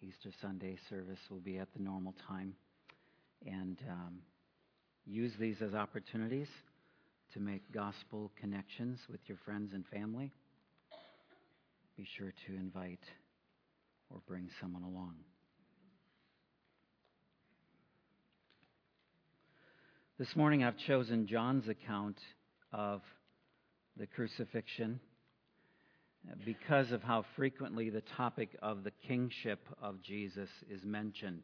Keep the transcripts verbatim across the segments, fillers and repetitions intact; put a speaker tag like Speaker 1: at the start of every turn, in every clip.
Speaker 1: Easter Sunday service will be at the normal time. And um, use these as opportunities to make gospel connections with your friends and family. Be sure to invite or bring someone along. This morning I've chosen John's account of the crucifixion because of how frequently the topic of the kingship of Jesus is mentioned.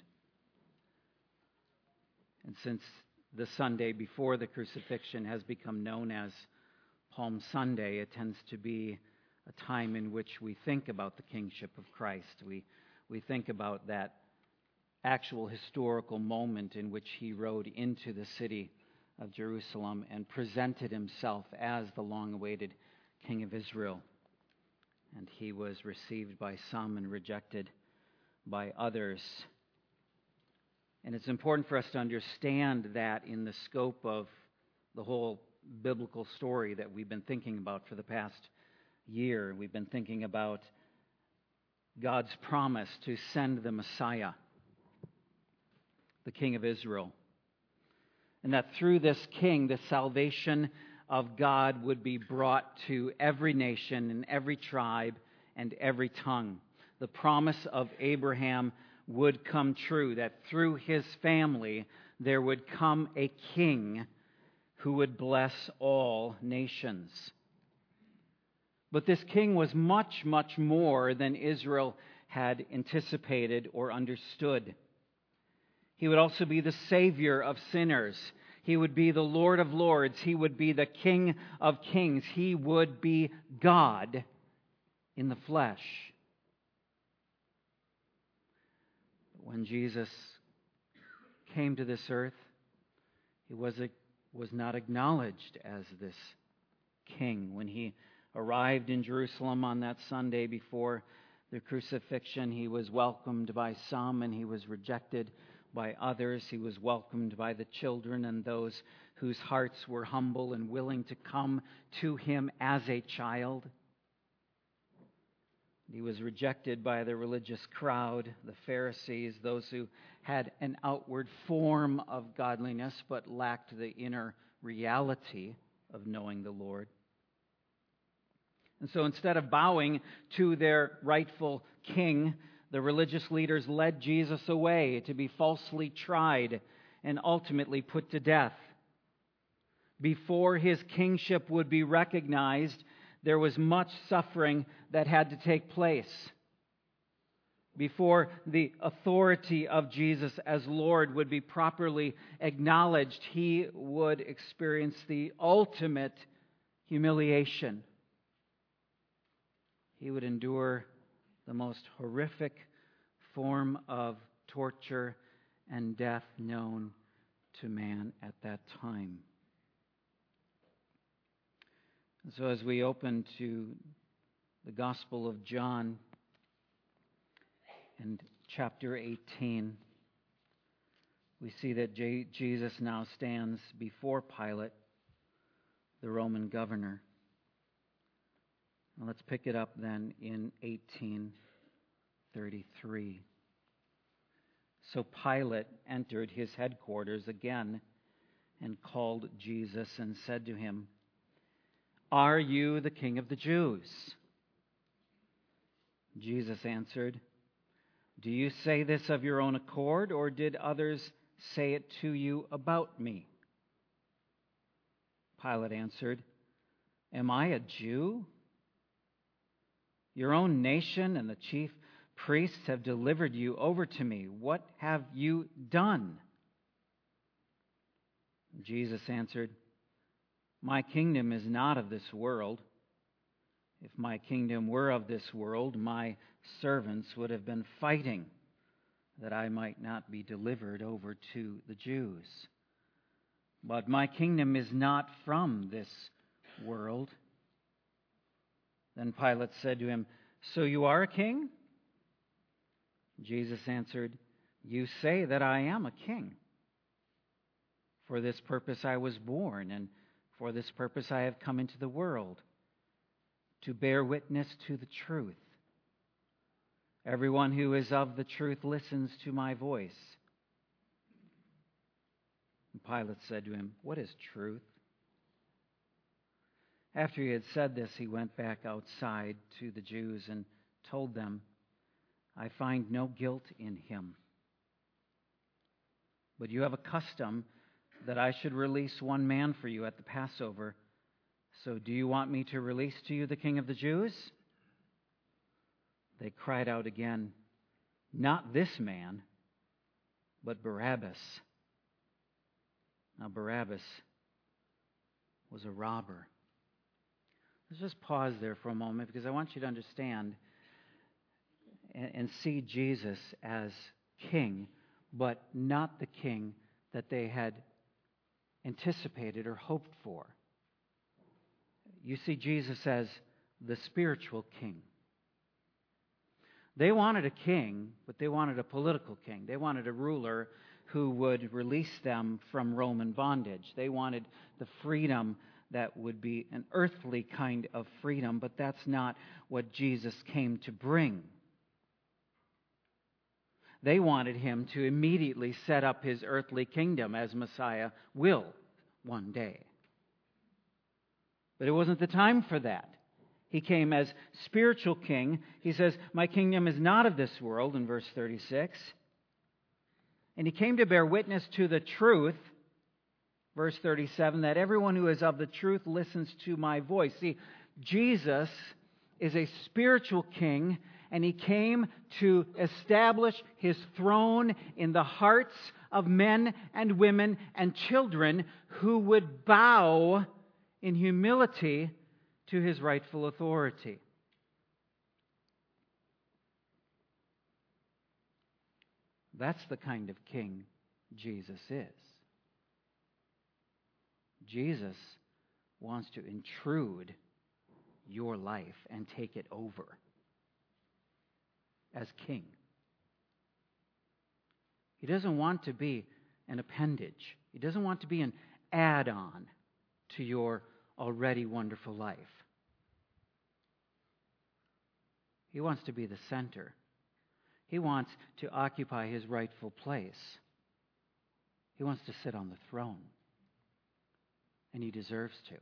Speaker 1: And since the Sunday before the crucifixion has become known as Palm Sunday, it tends to be a time in which we think about the kingship of Christ. We, we think about that actual historical moment in which he rode into the city of Jerusalem and presented himself as the long-awaited King of Israel. And he was received by some and rejected by others. And it's important for us to understand that in the scope of the whole biblical story that we've been thinking about for the past year. We've been thinking about God's promise to send the Messiah, the King of Israel. And that through this King, the salvation of God would be brought to every nation and every tribe and every tongue. The promise of Abraham would come true, that through his family there would come a king who would bless all nations. But this king was much, much more than Israel had anticipated or understood. He would also be the Savior of sinners. He would be the Lord of lords. He would be the King of kings. He would be God in the flesh. But when Jesus came to this earth, he was, was not acknowledged as this king. When he arrived in Jerusalem on that Sunday before the crucifixion, he was welcomed by some and he was rejected by others. He was welcomed by the children and those whose hearts were humble and willing to come to him as a child. He was rejected by the religious crowd, the Pharisees, those who had an outward form of godliness but lacked the inner reality of knowing the Lord. And so instead of bowing to their rightful king, the religious leaders led Jesus away to be falsely tried and ultimately put to death. Before his kingship would be recognized, there was much suffering that had to take place. Before the authority of Jesus as Lord would be properly acknowledged, he would experience the ultimate humiliation. He would endure the most horrific form of torture and death known to man at that time. And so as we open to the Gospel of John and chapter eighteen, we see that J- Jesus now stands before Pilate, the Roman governor. Now let's pick it up then in eighteen thirty-three. So Pilate entered his headquarters again and called Jesus and said to him, "Are you the King of the Jews?" Jesus answered, "Do you say this of your own accord, or did others say it to you about me?" Pilate answered, "Am I a Jew? Your own nation and the chief priests have delivered you over to me. What have you done?" Jesus answered, "My kingdom is not of this world. If my kingdom were of this world, my servants would have been fighting that I might not be delivered over to the Jews. But my kingdom is not from this world." Then Pilate said to him, "So you are a king?" Jesus answered, "You say that I am a king. For this purpose I was born, and for this purpose I have come into the world, to bear witness to the truth. Everyone who is of the truth listens to my voice." And Pilate said to him, "What is truth?" After he had said this, he went back outside to the Jews and told them, "I find no guilt in him. But you have a custom that I should release one man for you at the Passover. So do you want me to release to you the King of the Jews?" They cried out again, "Not this man, but Barabbas." Now Barabbas was a robber. Let's just pause there for a moment, because I want you to understand and, and see Jesus as king, but not the king that they had anticipated or hoped for. You see Jesus as the spiritual king. They wanted a king, but they wanted a political king. They wanted a ruler who would release them from Roman bondage. They wanted the freedom that would be an earthly kind of freedom, but that's not what Jesus came to bring. They wanted him to immediately set up his earthly kingdom, as Messiah will one day. But it wasn't the time for that. He came as spiritual king. He says, "My kingdom is not of this world," in verse thirty-six. And he came to bear witness to the truth, verse thirty-seven, "that everyone who is of the truth listens to my voice." See, Jesus is a spiritual king, and he came to establish his throne in the hearts of men and women and children who would bow in humility to his rightful authority. That's the kind of king Jesus is. Jesus wants to intrude your life and take it over as king. He doesn't want to be an appendage. He doesn't want to be an add-on to your already wonderful life. He wants to be the center. He wants to occupy his rightful place. He wants to sit on the throne. And he deserves to.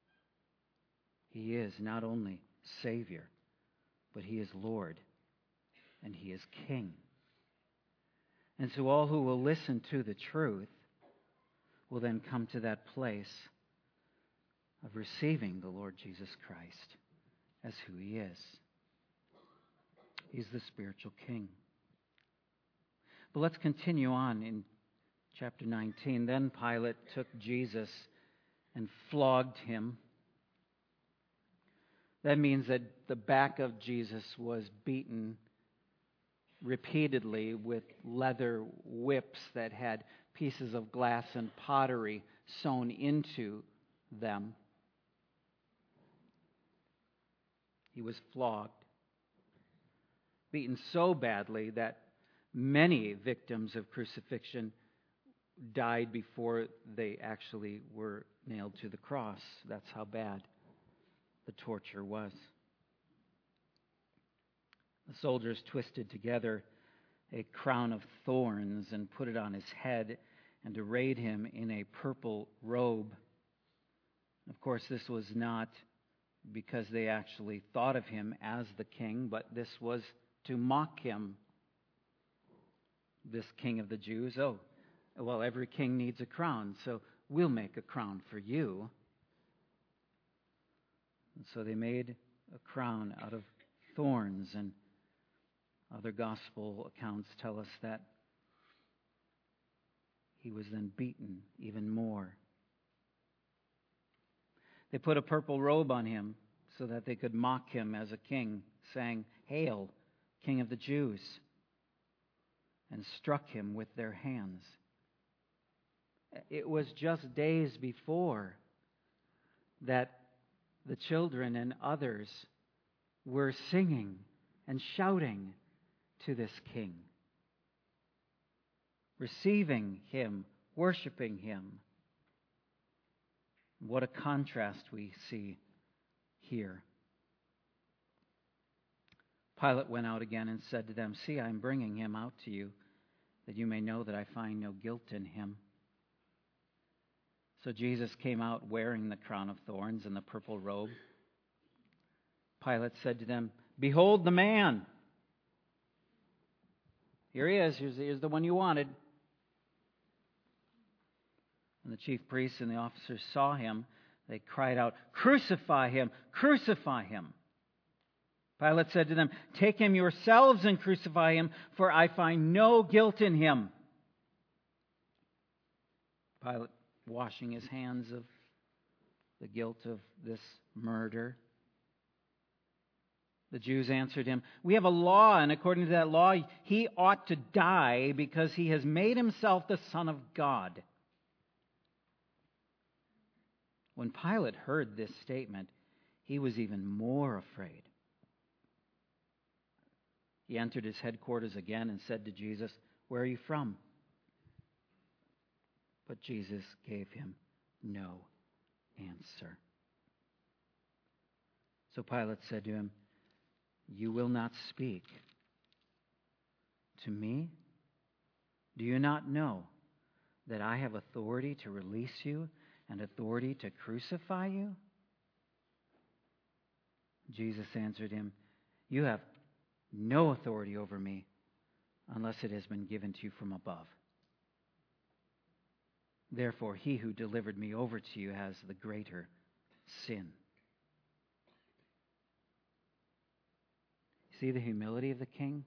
Speaker 1: He is not only Savior, but he is Lord, and he is King. And so all who will listen to the truth will then come to that place of receiving the Lord Jesus Christ as who he is. He's the spiritual king. But let's continue on in chapter nineteen. Then Pilate took Jesus and flogged him. That means that the back of Jesus was beaten repeatedly with leather whips that had pieces of glass and pottery sewn into them. He was flogged, beaten so badly that many victims of crucifixion died before they actually were nailed to the cross. That's how bad the torture was. The soldiers twisted together a crown of thorns and put it on his head and arrayed him in a purple robe. Of course, this was not because they actually thought of him as the king, but this was to mock him. This king of the Jews, oh, well, every king needs a crown, so we'll make a crown for you. And so they made a crown out of thorns, and other gospel accounts tell us that he was then beaten even more. They put a purple robe on him so that they could mock him as a king, saying, "Hail, King of the Jews," and struck him with their hands. It was just days before that the children and others were singing and shouting to this king, receiving him, worshiping him. What a contrast we see here. Pilate went out again and said to them, "See, I am bringing him out to you, that you may know that I find no guilt in him." So Jesus came out wearing the crown of thorns and the purple robe. Pilate said to them, "Behold the man! Here he is. Here's, here's the one you wanted." When the chief priests and the officers saw him, they cried out, "Crucify him! Crucify him!" Pilate said to them, "Take him yourselves and crucify him, for I find no guilt in him." Pilate, washing his hands of the guilt of this murder. The Jews answered him, "We have a law, and according to that law, he ought to die because he has made himself the Son of God." When Pilate heard this statement, he was even more afraid. He entered his headquarters again and said to Jesus, "Where are you from?" But Jesus gave him no answer. So Pilate said to him, "You will not speak to me? Do you not know that I have authority to release you and authority to crucify you?" Jesus answered him, "You have no authority over me unless it has been given to you from above. Therefore, he who delivered me over to you has the greater sin." See the humility of the king?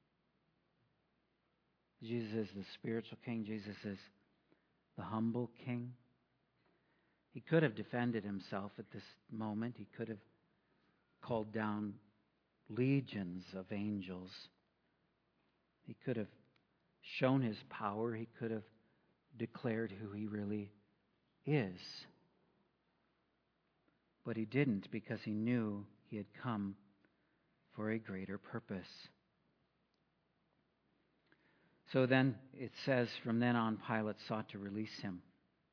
Speaker 1: Jesus is the spiritual king. Jesus is the humble king. He could have defended himself at this moment. He could have called down legions of angels. He could have shown his power. He could have declared who he really is. But he didn't, because he knew he had come for a greater purpose. So then it says, from then on, Pilate sought to release him.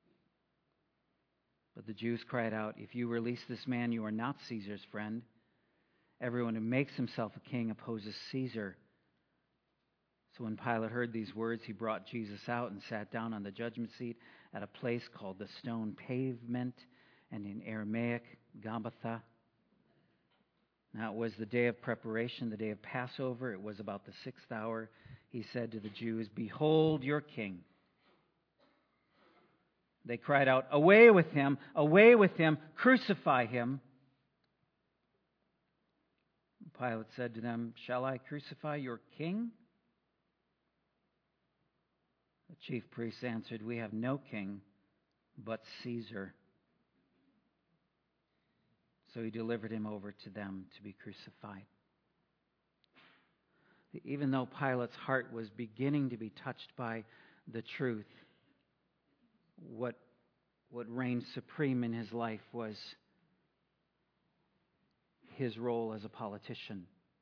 Speaker 1: But the Jews cried out, "If you release this man, you are not Caesar's friend. Everyone who makes himself a king opposes Caesar." So when Pilate heard these words, he brought Jesus out and sat down on the judgment seat at a place called the Stone Pavement, and in Aramaic, Gabbatha. Now it was the day of preparation, the day of Passover. It was about the sixth hour. He said to the Jews, "Behold your king." They cried out, "Away with him! Away with him! Crucify him!" Pilate said to them, "Shall I crucify your king?" The chief priests answered, "We have no king but Caesar." So he delivered him over to them to be crucified. Even though Pilate's heart was beginning to be touched by the truth, what, what reigned supreme in his life was his role as a politician.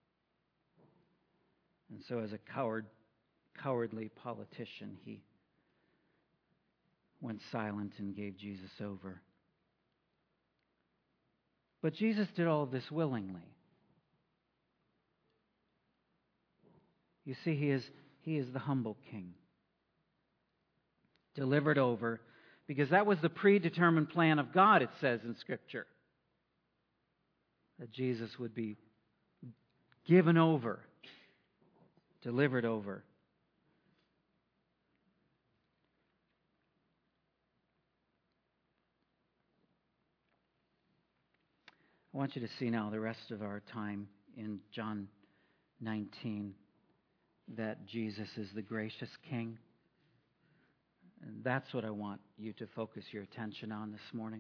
Speaker 1: And so as a coward, cowardly politician, he went silent and gave Jesus over. But Jesus did all of this willingly. You see, he is, he is the humble king. Delivered over, because that was the predetermined plan of God, it says in Scripture. That Jesus would be given over, delivered over. I want you to see now the rest of our time in John nineteen that Jesus is the gracious King. And that's what I want you to focus your attention on this morning.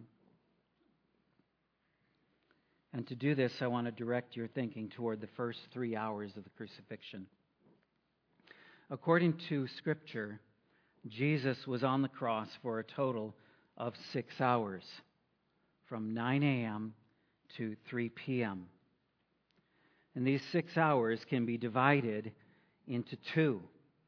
Speaker 1: And to do this, I want to direct your thinking toward the first three hours of the crucifixion. According to Scripture, Jesus was on the cross for a total of six hours, from nine a.m. to three p.m. And these six hours can be divided into two.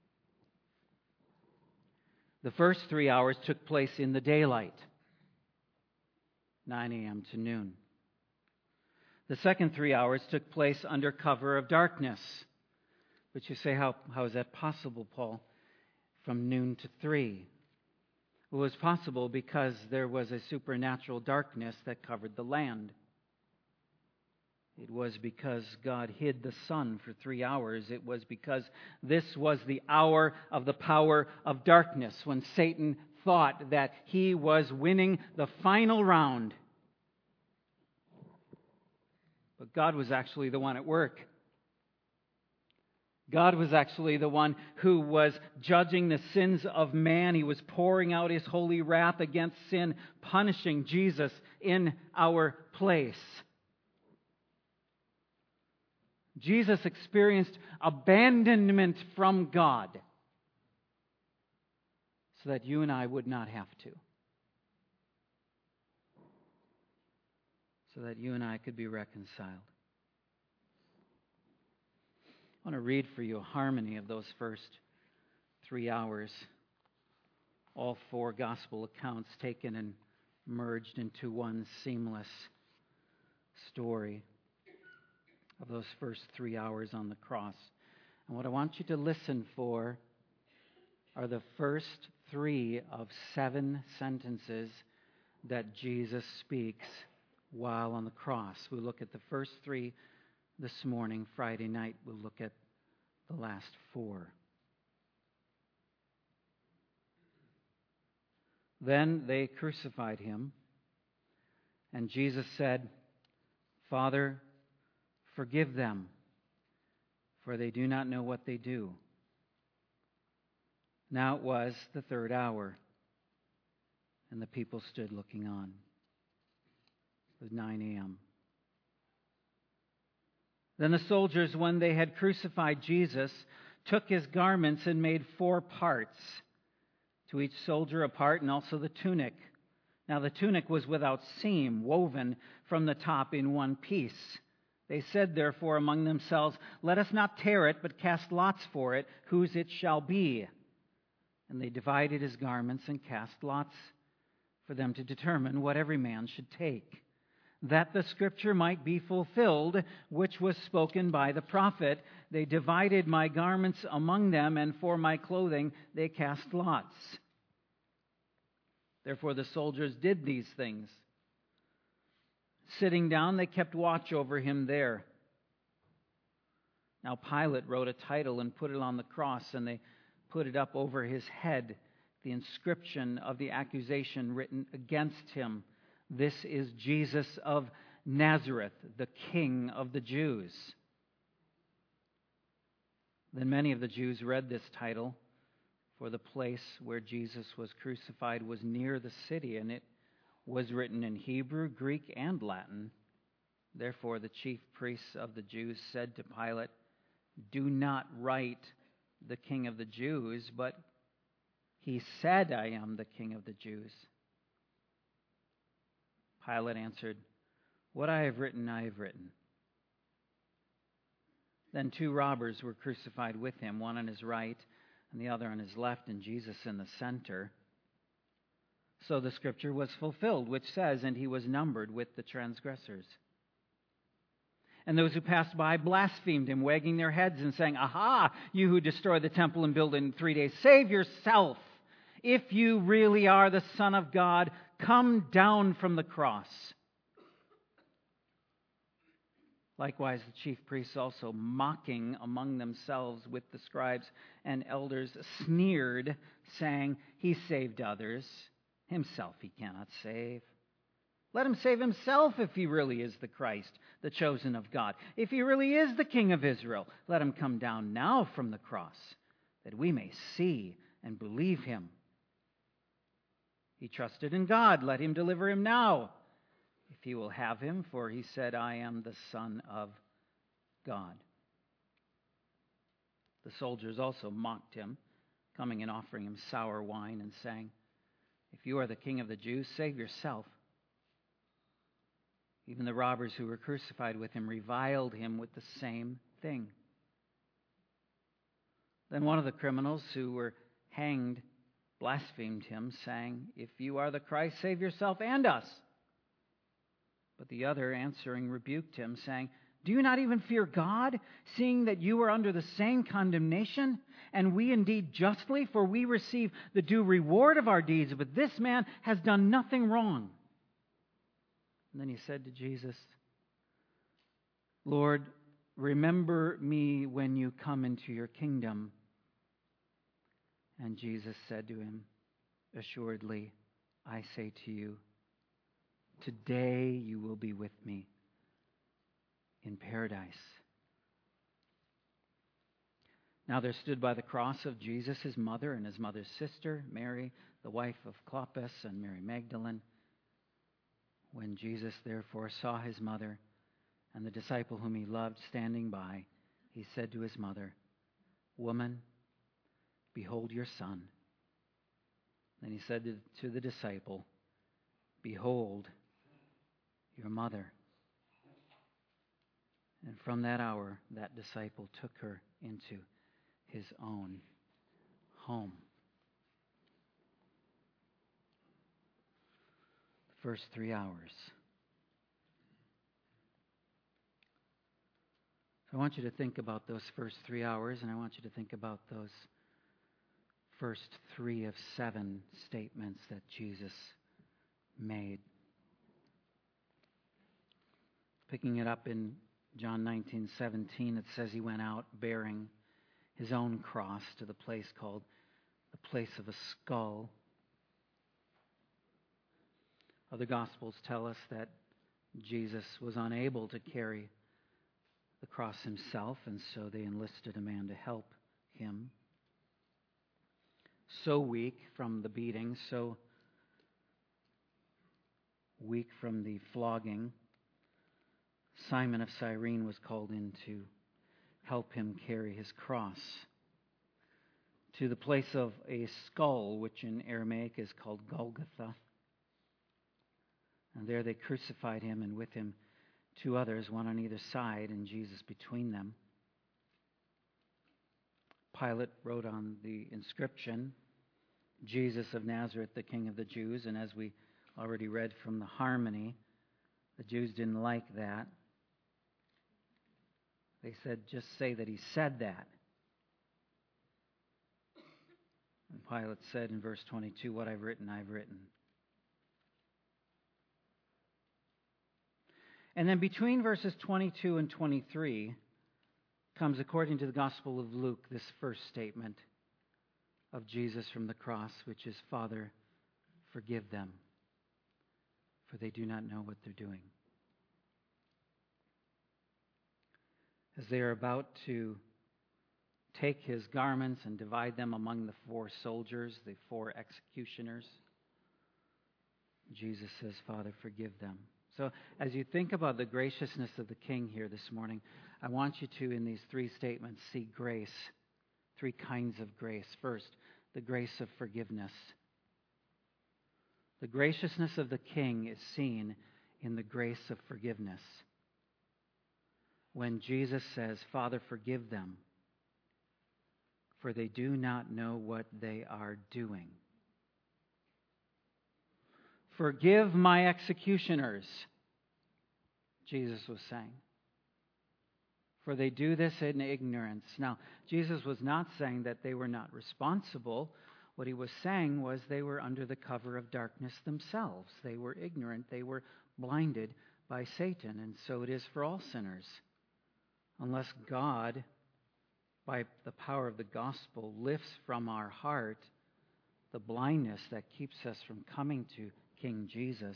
Speaker 1: The first three hours took place in the daylight, nine a.m. to noon. The second three hours took place under cover of darkness. But you say, how, how is that possible, Paul? From noon to three. It was possible because there was a supernatural darkness that covered the land. It was because God hid the sun for three hours. It was because this was the hour of the power of darkness, when Satan thought that he was winning the final round. But God was actually the one at work. God was actually the one who was judging the sins of man. He was pouring out His holy wrath against sin, punishing Jesus in our place. Jesus experienced abandonment from God so that you and I would not have to. So that you and I could be reconciled. I want to read for you a harmony of those first three hours. All four gospel accounts taken and merged into one seamless story of those first three hours on the cross. And what I want you to listen for are the first three of seven sentences that Jesus speaks while on the cross. We'll look at the first three this morning. Friday night, we'll look at the last four. Then they crucified Him, and Jesus said, "Father, forgive them, for they do not know what they do." Now it was the third hour, and the people stood looking on. It was nine a.m. Then the soldiers, when they had crucified Jesus, took His garments and made four parts, to each soldier a part, and also the tunic. Now the tunic was without seam, woven from the top in one piece. They said, therefore, among themselves, "Let us not tear it, but cast lots for it, whose it shall be." And they divided His garments and cast lots for them to determine what every man should take, that the scripture might be fulfilled, which was spoken by the prophet, "They divided my garments among them, and for my clothing they cast lots." Therefore the soldiers did these things. Sitting down, they kept watch over Him there. Now Pilate wrote a title and put it on the cross, and they put it up over His head, the inscription of the accusation written against Him: "This is Jesus of Nazareth, the King of the Jews." Then many of the Jews read this title, for the place where Jesus was crucified was near the city, and it was written in Hebrew, Greek, and Latin. Therefore the chief priests of the Jews said to Pilate, "Do not write the King of the Jews, but he said, 'I am the King of the Jews.'" Pilate answered, "What I have written, I have written." Then two robbers were crucified with Him, one on His right and the other on His left, and Jesus in the center. So the scripture was fulfilled, which says, "And He was numbered with the transgressors." And those who passed by blasphemed Him, wagging their heads and saying, "Aha, you who destroy the temple and build it in three days, save yourself. If you really are the Son of God, come down from the cross." Likewise, the chief priests also, mocking among themselves with the scribes and elders, sneered, saying, "He saved others. Himself He cannot save. Let Him save Himself if He really is the Christ, the chosen of God. If He really is the King of Israel, let Him come down now from the cross, that we may see and believe Him. He trusted in God. Let Him deliver Him now, if He will have Him, for He said, 'I am the Son of God.'" The soldiers also mocked Him, coming and offering Him sour wine and saying, "If you are the King of the Jews, save yourself." Even the robbers who were crucified with Him reviled Him with the same thing. Then one of the criminals who were hanged blasphemed Him, saying, "If you are the Christ, save yourself and us." But the other, answering, rebuked him, saying, Do you not even fear God, seeing that you are under the same condemnation? And we indeed justly, for we receive the due reward of our deeds, but this man has done nothing wrong. And then he said to Jesus, Lord, remember me when you come into your kingdom. And Jesus said to him, Assuredly, I say to you, today you will be with me in paradise. Now there stood by the cross of Jesus his mother and his mother's sister, Mary, the wife of Clopas, and Mary Magdalene. When Jesus therefore saw his mother and the disciple whom he loved standing by, he said to his mother, Woman, behold your son. Then he said to, to the disciple, Behold your mother. And from that hour, that disciple took her into his own home. The first three hours. So I want you to think about those first three hours, and I want you to think about those first three of seven statements that Jesus made. Picking it up in John nineteen seventeen, it says he went out bearing his own cross to the place called the place of a skull. Other Gospels tell us that Jesus was unable to carry the cross himself, and so they enlisted a man to help him. So weak from the beating, so weak from the flogging, Simon of Cyrene was called in to help him carry his cross to the place of a skull, which in Aramaic is called Golgotha. And there they crucified him, and with him two others, one on either side, and Jesus between them. Pilate wrote on the inscription, Jesus of Nazareth, the King of the Jews. And as we already read from the harmony, the Jews didn't like that. They said, just say that he said that. And Pilate said in verse twenty-two, what I've written, I've written. And then between verses twenty-two and twenty-three comes, according to the Gospel of Luke, this first statement of Jesus from the cross, which is, Father, forgive them, for they do not know what they're doing. As they are about to take his garments and divide them among the four soldiers, the four executioners, Jesus says, Father, forgive them. So as you think about the graciousness of the King here this morning, I want you to, in these three statements, see grace, three kinds of grace. First, the grace of forgiveness. The graciousness of the King is seen in the grace of forgiveness. When Jesus says, Father, forgive them, for they do not know what they are doing. Forgive my executioners, Jesus was saying, for they do this in ignorance. Now, Jesus was not saying that they were not responsible. What he was saying was they were under the cover of darkness themselves. They were ignorant. They were blinded by Satan. And so it is for all sinners. Unless God, by the power of the gospel, lifts from our heart the blindness that keeps us from coming to King Jesus,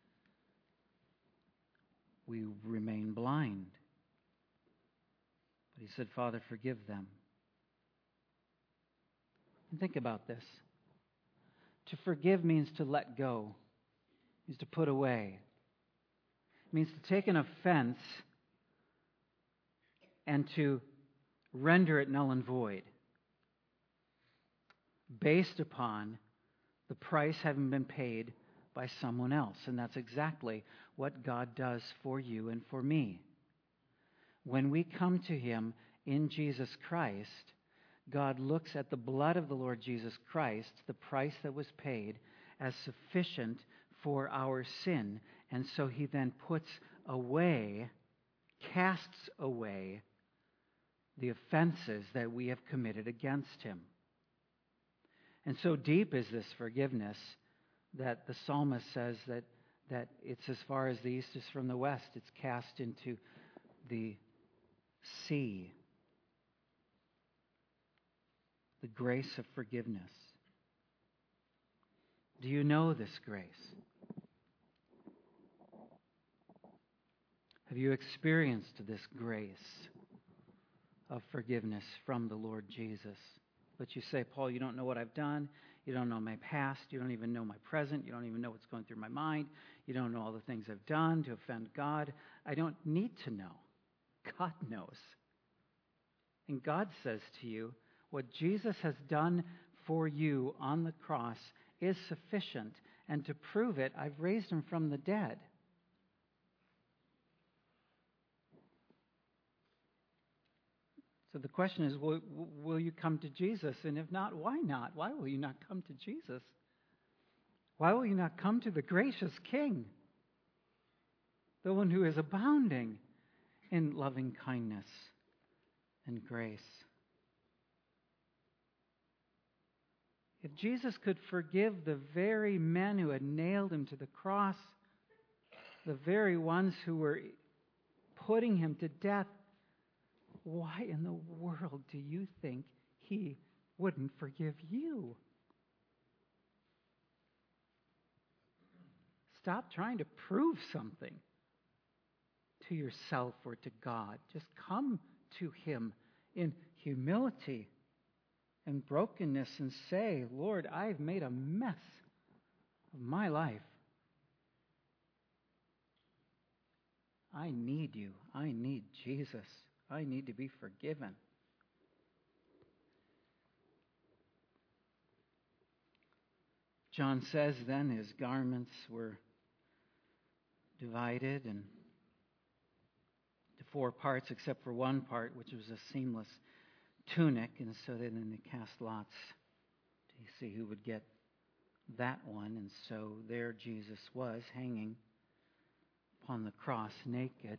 Speaker 1: we remain blind. But he said, Father, forgive them. And think about this. To forgive means to let go, means to put away. It means to take an offense and to render it null and void, based upon the price having been paid by someone else. And that's exactly what God does for you and for me. When we come to Him in Jesus Christ, God looks at the blood of the Lord Jesus Christ, the price that was paid, as sufficient for our sin, And so he then puts away, casts away the offenses that we have committed against him. And so deep is this forgiveness that the psalmist says that, that it's as far as the east is from the west. It's cast into the sea. The grace of forgiveness. Do you know this grace? Have you experienced this grace of forgiveness from the Lord Jesus? But you say, Paul, you don't know what I've done. You don't know my past. You don't even know my present. You don't even know what's going through my mind. You don't know all the things I've done to offend God. I don't need to know. God knows. And God says to you, what Jesus has done for you on the cross is sufficient. And to prove it, I've raised him from the dead. So the question is, will, will you come to Jesus? And if not, why not? Why will you not come to Jesus? Why will you not come to the gracious King? The one who is abounding in loving kindness and grace. If Jesus could forgive the very men who had nailed him to the cross, the very ones who were putting him to death, why in the world do you think he wouldn't forgive you? Stop trying to prove something to yourself or to God. Just come to him in humility and brokenness and say, Lord, I've made a mess of my life. I need you. I need Jesus. I need to be forgiven. John says then his garments were divided and to four parts except for one part, which was a seamless tunic. And so then they cast lots to see who would get that one. And so there Jesus was hanging upon the cross naked.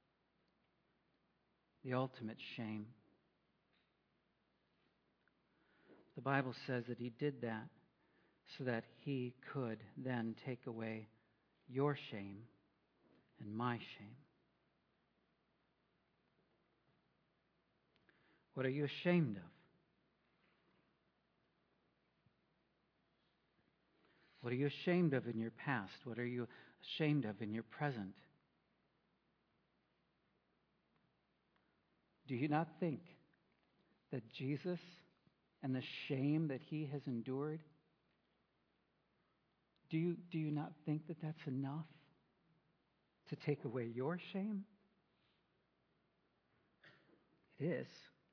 Speaker 1: The ultimate shame. The Bible says that he did that so that he could then take away your shame and my shame. What are you ashamed of? What are you ashamed of in your past? What are you ashamed of in your present? Do you not think that Jesus and the shame that he has endured, do you, do you not think that that's enough to take away your shame? It is.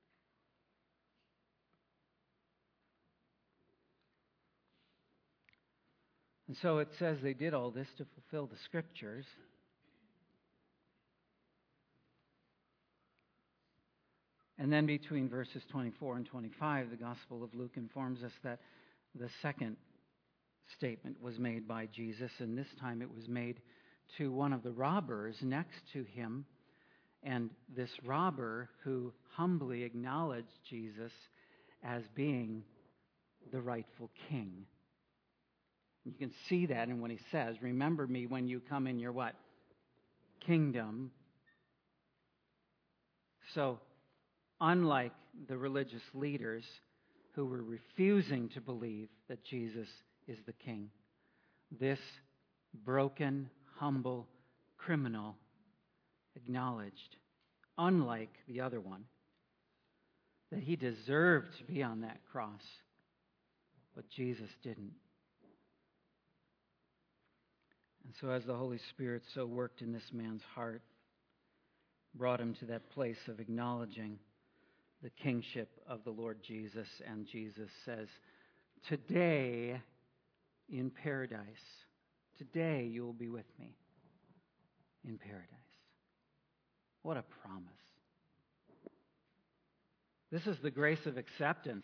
Speaker 1: And so it says they did all this to fulfill the Scriptures. And then between verses twenty-four and twenty-five, the Gospel of Luke informs us that the second statement was made by Jesus, and this time it was made to one of the robbers next to him. And this robber who humbly acknowledged Jesus as being the rightful king. You can see that in what he says. Remember me when you come in your what? Kingdom. So, unlike the religious leaders who were refusing to believe that Jesus is the king, this broken, humble criminal acknowledged, unlike the other one, that he deserved to be on that cross, but Jesus didn't. And so as the Holy Spirit so worked in this man's heart, brought him to that place of acknowledging the kingship of the Lord Jesus, and Jesus says, today in paradise, today you will be with me in paradise. What a promise. This is the grace of acceptance.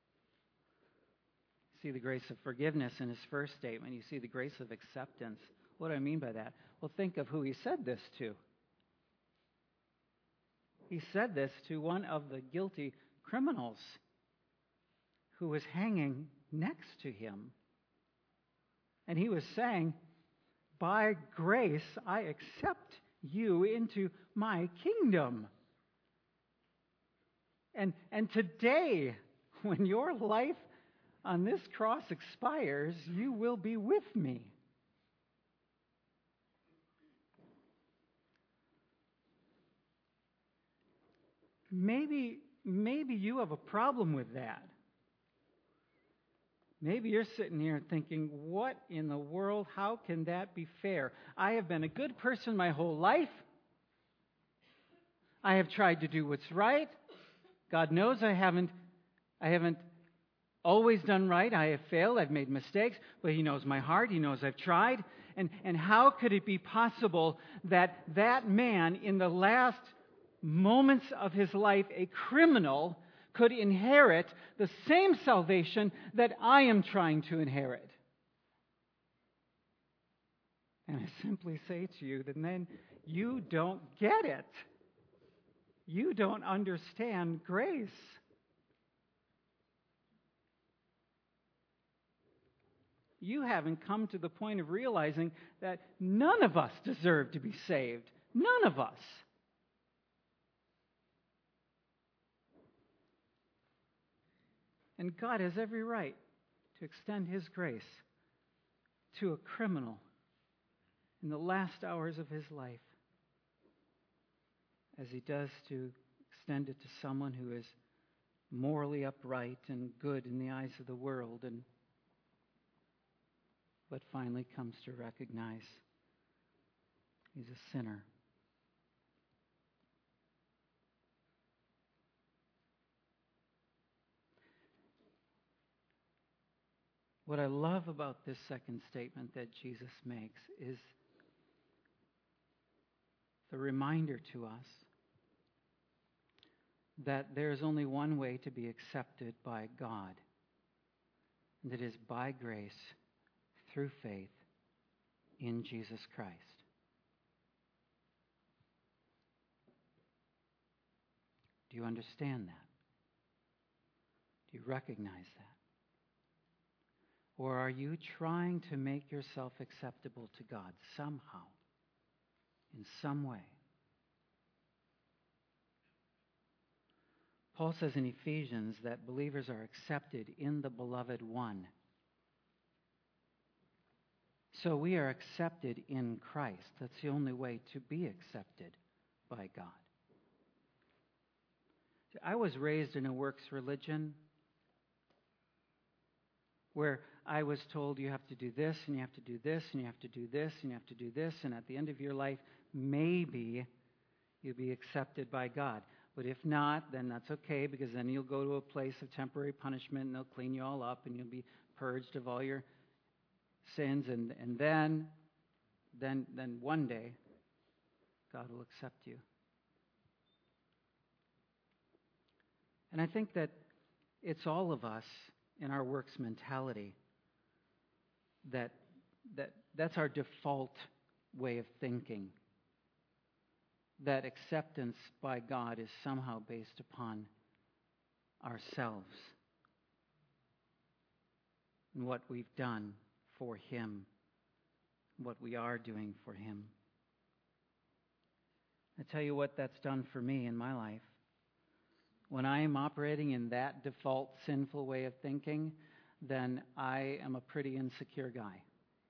Speaker 1: See the grace of forgiveness in his first statement. You see the grace of acceptance what do I mean by that? Well, think of who he said this to. He said this to one of the guilty criminals who was hanging next to him. And he was saying, by grace, I accept you into my kingdom. And, and today, when your life on this cross expires, you will be with me. Maybe, maybe you have a problem with that. Maybe you're sitting here thinking, what in the world, how can that be fair? I have been a good person my whole life. I have tried to do what's right. God knows I haven't, I haven't always done right. I have failed. I've made mistakes. But He knows my heart. He knows I've tried. And, and how could it be possible that that man, in the last moments of his life, a criminal, could inherit the same salvation that I am trying to inherit? And I simply say to you that then you don't get it. You don't understand grace. You haven't come to the point of realizing that none of us deserve to be saved. None of us. And God has every right to extend His grace to a criminal in the last hours of his life, as He does to extend it to someone who is morally upright and good in the eyes of the world, and but finally comes to recognize he's a sinner. What I love about this second statement that Jesus makes is the reminder to us that there is only one way to be accepted by God, and it is by grace through faith in Jesus Christ. Do you understand that? Do you recognize that? Or are you trying to make yourself acceptable to God somehow, in some way? Paul says in Ephesians that believers are accepted in the Beloved One. So we are accepted in Christ. That's the only way to be accepted by God. I was raised in a works religion where I was told you have to do this, and you have to do this, and you have to do this, and you have to do this, and at the end of your life, maybe you'll be accepted by God. But if not, then that's okay, because then you'll go to a place of temporary punishment, and they'll clean you all up, and you'll be purged of all your sins, and, and then, then, then one day, God will accept you. And I think that it's all of us in our works mentality that that that's our default way of thinking. That acceptance by God is somehow based upon ourselves and what we've done for Him, what we are doing for Him. I tell you what that's done for me in my life. When I am operating in that default sinful way of thinking, then I am a pretty insecure guy.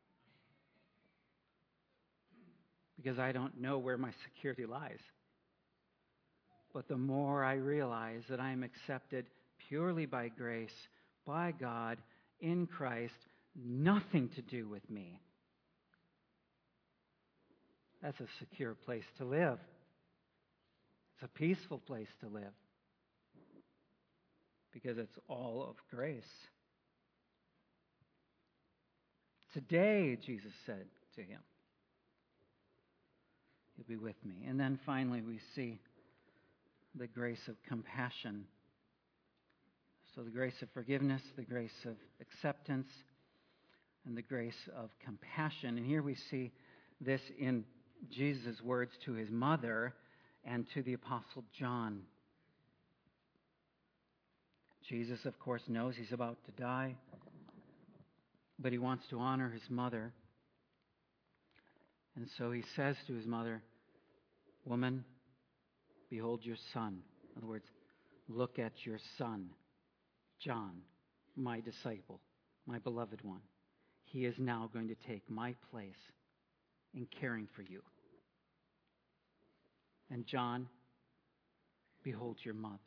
Speaker 1: Because I don't know where my security lies. But the more I realize that I am accepted purely by grace, by God, in Christ, nothing to do with me, that's a secure place to live. It's a peaceful place to live. Because it's all of grace. Today, Jesus said to him, you'll be with me. And then finally we see the grace of compassion. So the grace of forgiveness, the grace of acceptance. and the grace of compassion. And here we see this in Jesus' words to his mother and to the Apostle John. Jesus, of course, knows he's about to die, but he wants to honor his mother. And so he says to his mother, "Woman, behold your son." In other words, look at your son, John, my disciple, my beloved one. He is now going to take my place in caring for you. And John, behold your mother.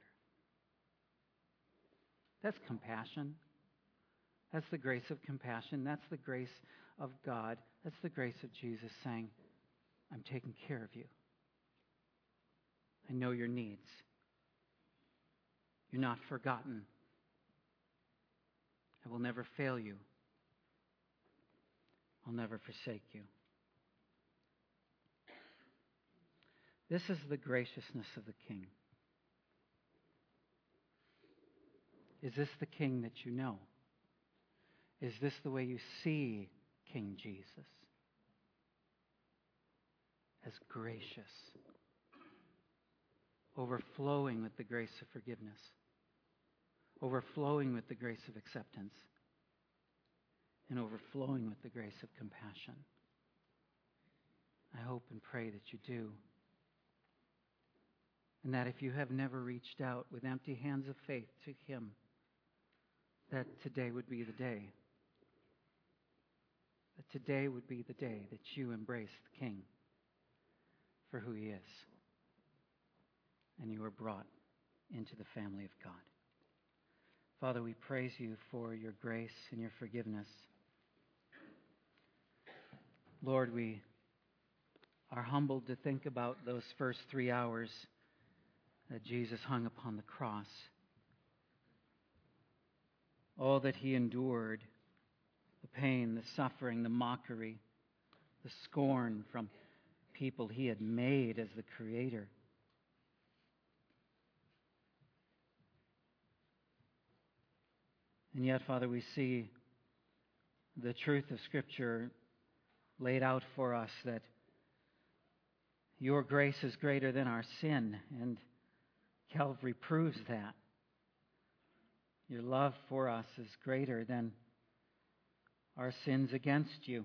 Speaker 1: That's compassion. That's the grace of compassion. That's the grace of God. That's the grace of Jesus saying, I'm taking care of you. I know your needs. You're not forgotten. I will never fail you. I'll never forsake you. This is the graciousness of the King. Is this the King that you know? Is this the way you see King Jesus? As gracious, overflowing with the grace of forgiveness, overflowing with the grace of acceptance, and overflowing with the grace of compassion. I hope and pray that you do. And that if you have never reached out with empty hands of faith to Him, that today would be the day. That today would be the day that you embrace the King for who He is. And you are brought into the family of God. Father, we praise you for your grace and your forgiveness. Lord, we are humbled to think about those first three hours that Jesus hung upon the cross. All that He endured, the pain, the suffering, the mockery, the scorn from people He had made as the Creator. And yet, Father, we see the truth of Scripture laid out for us, that your grace is greater than our sin, and Calvary proves that. Your love for us is greater than our sins against you.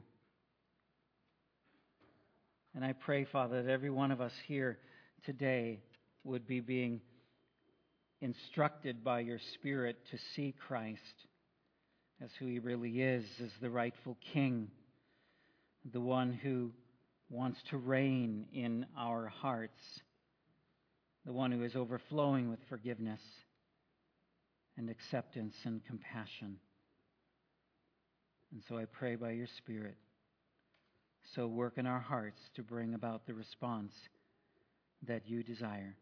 Speaker 1: And I pray, Father, that every one of us here today would be being instructed by your Spirit to see Christ as who He really is, as the rightful King, the one who wants to reign in our hearts, the one who is overflowing with forgiveness and acceptance and compassion. And so I pray by your Spirit, so work in our hearts to bring about the response that you desire,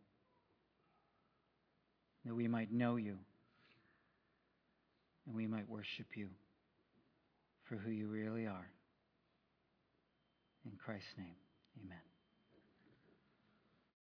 Speaker 1: that we might know you and we might worship you for who you really are. In Christ's name, amen.